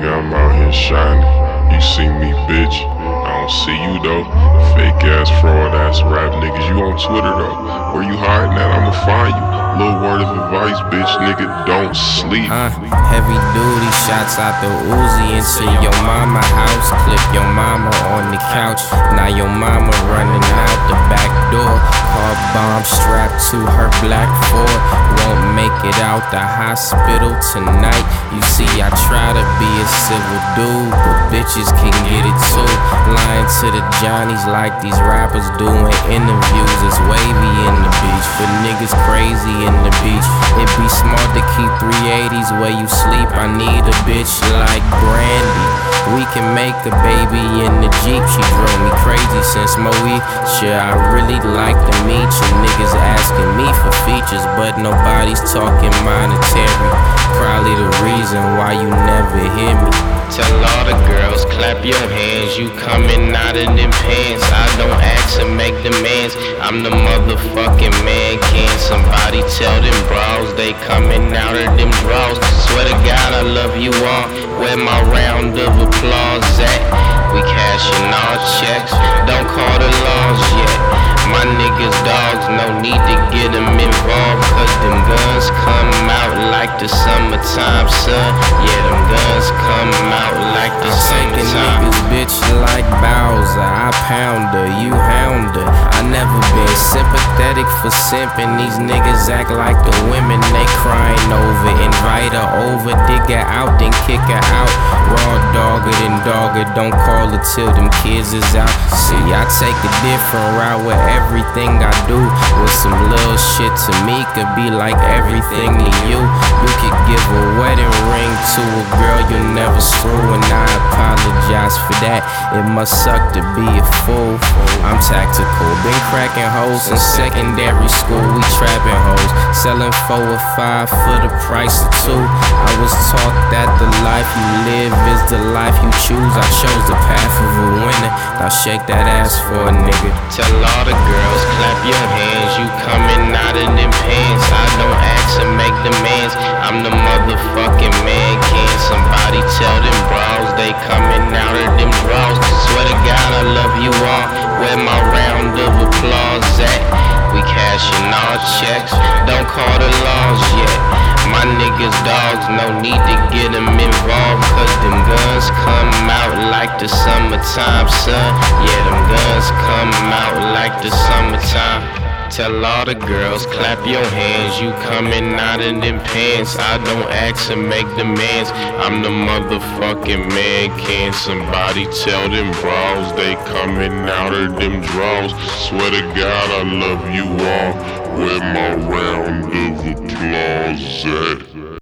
nigga, I'm out here shining. You see me, bitch. I don't see you though. Fake ass, fraud ass rap niggas. You on Twitter though. Where you hiding at? I'ma find you. Little word of advice, bitch, nigga, don't sleep. Heavy duty shots out the Uzi into your mama house. Clip your mama on the couch. Now your mama running out the back door. Car bomb strapped to her black Ford. Won't make it out the hospital tonight. You see, I try to be a civil dude, but bitches can get it too. Lying to the Johnnies like these rappers doing interviews. It's wavy in the beach, but niggas crazy in the beach. It be smart to keep 380s where you sleep. I need a bitch like Brandy. We can make a baby in the Jeep. She drove me crazy since Moesha. I really like to meet you. Niggas asking me for features, but nobody's talking monetary. Probably the reason why you never hear me. Tell all the girls, clap your hands. You coming out of them pants. I don't ask and make demands. I'm the motherfucking man. Can somebody tell them bros they coming out of them draws? Swear to God I love you all. Where my round of applause at? We cashing all checks. Don't call the laws yet. My niggas dogs, no need to get them involved. Cause them guns come out like the summertime sun. Yeah, them guns come out like the summertime. Niggas bitch like Bowser. I pound her, you hound her. I never been sympathetic for simping. These niggas act like the women they crying over. Invite her over, dig her out, then kick her out. Raw dogger than dogger, don't call her till them kids is out. See, I take a different route with everything I do. With some little shit to me could be like everything to you. You could give a wedding ring to a girl you never slew, and I apologize for that. It must suck to be a fool. I'm tactical, been cracking hoes in secondary school. We trapping hoes, selling 4 or 5 for the price of 2. I was taught that the life you live is the life you choose. I chose the path of a winner. Now shake that ass for a nigga. Tell all the girls, clap your hands. You coming out of them pants. I don't ask and make demands. I'm the motherfucking man. Can somebody tell them bros they coming out of them draws? Swear to God I love you all. Where my round of applause at? We cashing all checks. Don't call the laws yet. My niggas dogs, no need to get them involved. Cause them guns come out like the summertime sun. Yeah, them guns come out like the summertime. Tell all the girls, clap your hands. You coming out of them pants. I don't ask and make demands. I'm the motherfucking man. Can somebody tell them bros they coming out of them draws? Swear to God I love you all. Where my round of applause at?